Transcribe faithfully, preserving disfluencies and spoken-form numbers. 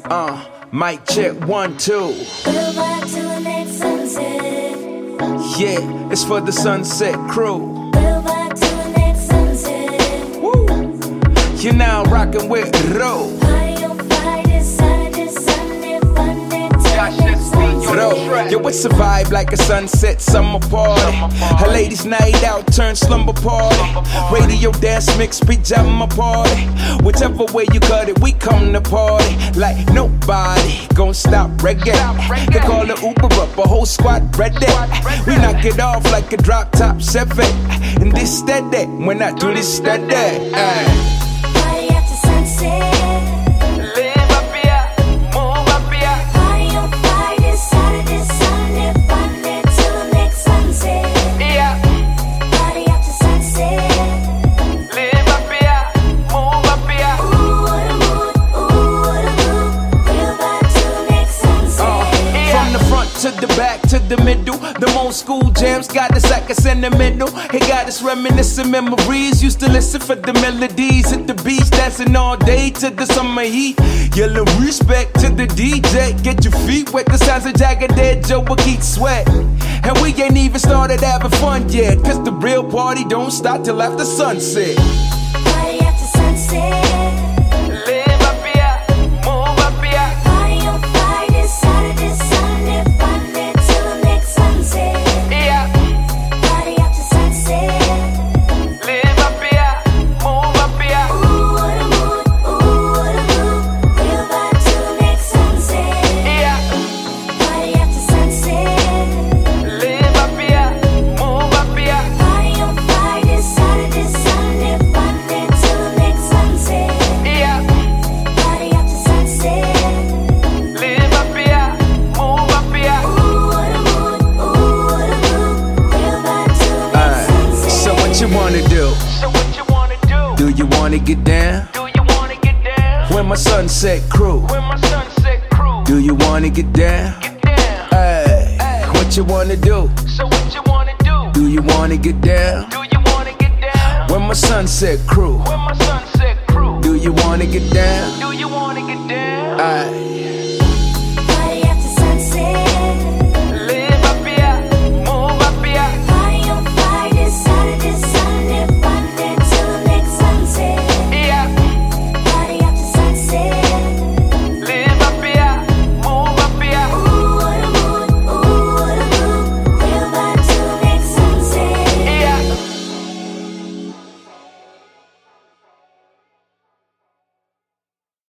Uh, mic check one, two. We'll vibe till the next sunset. Yeah, it's for the Sunset Crew. We'll vibe till the next sunset. Woo! You're now rocking with Ro. Party on Friday, Saturday, Sunday, Monday till the next sunset. Ro, yo, it's a vibe like a sunset summer party. A ladies' night out turn slumber party. Radio dance mix pajama party. Whichever way you cut it, we come to party. Like nobody gon' stop reggae. They call it Uber up, a whole squad ready. We knock it off like a drop top Chevy. And this steady, when I do this steady. Ay. Party after sunset. Live up here, move up here. Party on Friday, Saturday, Sunday, Monday till the next sunset. Yeah, Party after sunset. live up here, move up here. Ooh, what a mood, ooh, what a mood. We'll vibe till the next sunset. From the front to the back to the middle, the old school jams got us like a sentimental. It got us reminiscing memories. Used to listen for the melodies at the beach, dancing all day to the summer heat. Yelling respect to the D J. Get your feet wet, the sounds of Jagged Edge, Joe will keep sweat. And we ain't even started having fun yet, cause the real party don't start till after sunset. Party after sunset. Live up here, move up here. Party on Friday, Saturday, Sunday, Monday till the next sunset. Yeah, Party after sunset. live up here, move up here. Ooh, what a mood, ooh, what a mood. We'll vibe till the next sunset. Yeah, Party after sunset. live up here, move up here. Party on Friday, Saturday, Sunday, Monday till the next sunset. Yeah, Party after sunset. live up here, move up here. Ooh, what a mood, ooh, what a mood. We'll vibe till the next sunset. So what you wanna do? So what you wanna do? Do you wanna get down? Do you wanna get down? With my Sunset Crew. With my Sunset Crew. Do you wanna get down? Get down. Hey, Ay. what you wanna do? So what you wanna do? Do you wanna get down? Do you wanna get down? With my Sunset Crew. With my Sunset Crew. Do you wanna get down? Do you wanna get down? Ay.